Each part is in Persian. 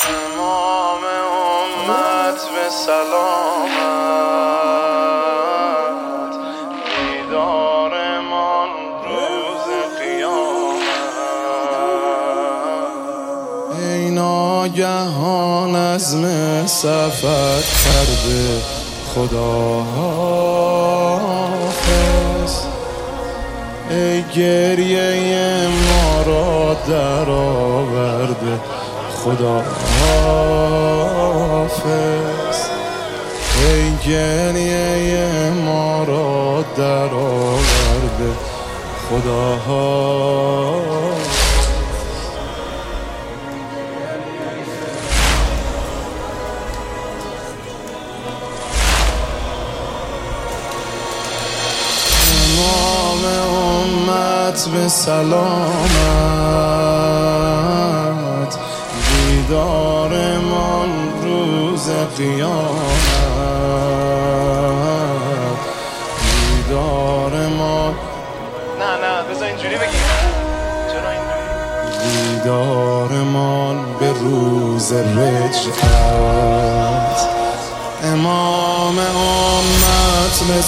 امام امت به سلامت، دیدارمان روز قیامت. ای ناگهان عزم سفر کرده خدا حافظ، ای گریه ما را در آورده خدا حافظ، ای گریه ما را در آورده خدا حافظ. امام امت به سلامت، دیدارمان روز قیامت، دیدارمان. نه بذار اینجوری بگیم. چرا اینجوری؟ دیدارمان به روز رجعت. امام امت به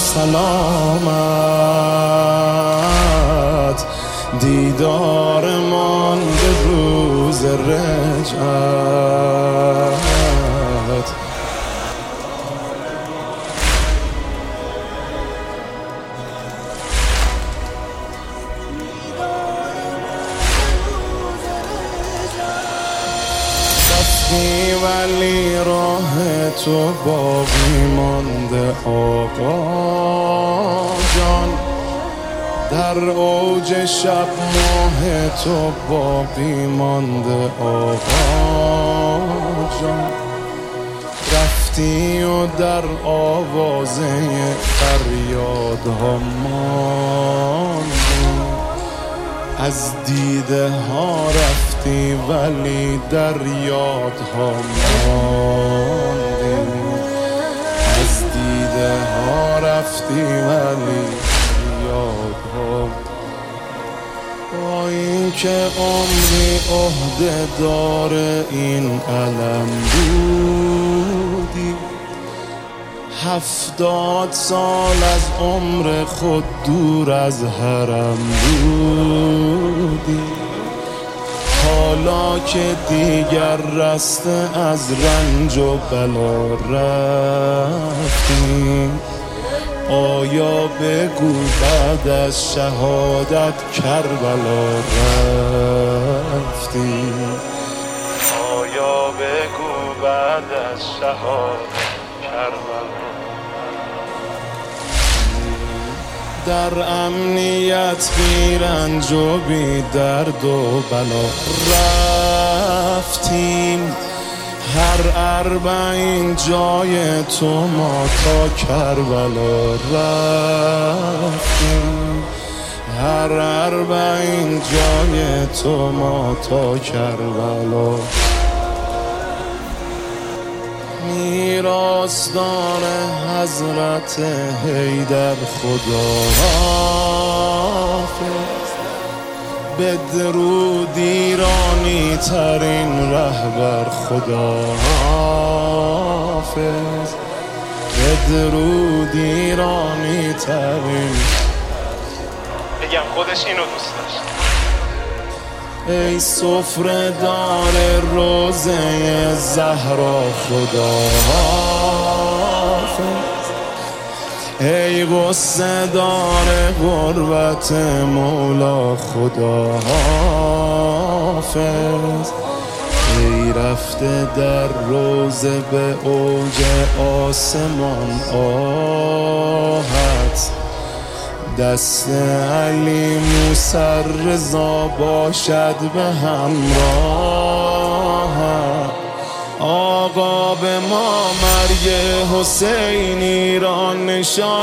سلامت، دیدارمان به روز رجعت. رفتی ولی راه تو باقی مانده آقا جان، در اوج شب ماه تو باقی مانده آقا جان. رفتی و در آوازه فریادها ماندی، از دیده ها رفتی ولی در یادها ماندی، از دیده ها رفتی ولی یادها. با این که عمری عهده دار این علم بودی، 70 سال از عمر خود دور از حرم بودی. حالا که دیگر رسته از رنج و بلا رفتی، آیا بگو بعد از شهادت کربلا رفتی؟ آیا بگو بعد از شهادت کربلا؟ در امنیت بی رنج و بی درد و بلا رفتیم، هر اربعین جای تو ما تا کربلا رفتیم، هر اربعین جای تو ما تا کربلا. میراثدار حضرت حیدر خدا حافظ، بدرود ایرانی ترین رهبر خدا حافظ، بدرود ایرانی ترین. بگم خودش اینو دوست داشت. ای سفره دار روزه زهرا خدا حافظ، ای غصه دار غربت مولا خدا حافظ، ای رفته در روزه به اوج آسمان آهت، دست علی موسی رضا باشد به همراه. آقا به ما مرگ حسینی را نشان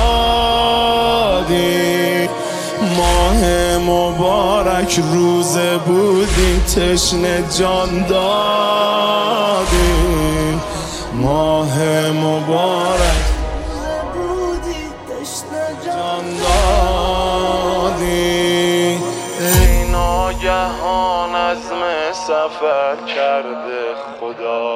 دادی، ماه مبارک روزه بودی تشنه جان دادی، ماه مبارک جان دادی. ای ناگهان عزم سفر کرده خدا